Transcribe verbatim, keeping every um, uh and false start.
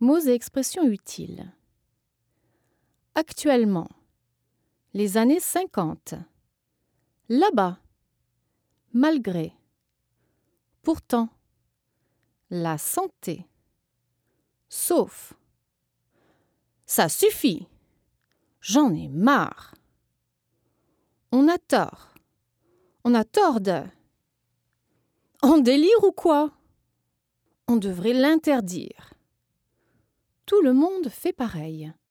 Mots et expressions utiles. Actuellement. Les années cinquante. Là-bas. Malgré. Pourtant. La santé. Sauf. Ça suffit. J'en ai marre. On a tort. On a tort de. On délire ou quoi? On devrait l'interdire. Tout le monde fait pareil.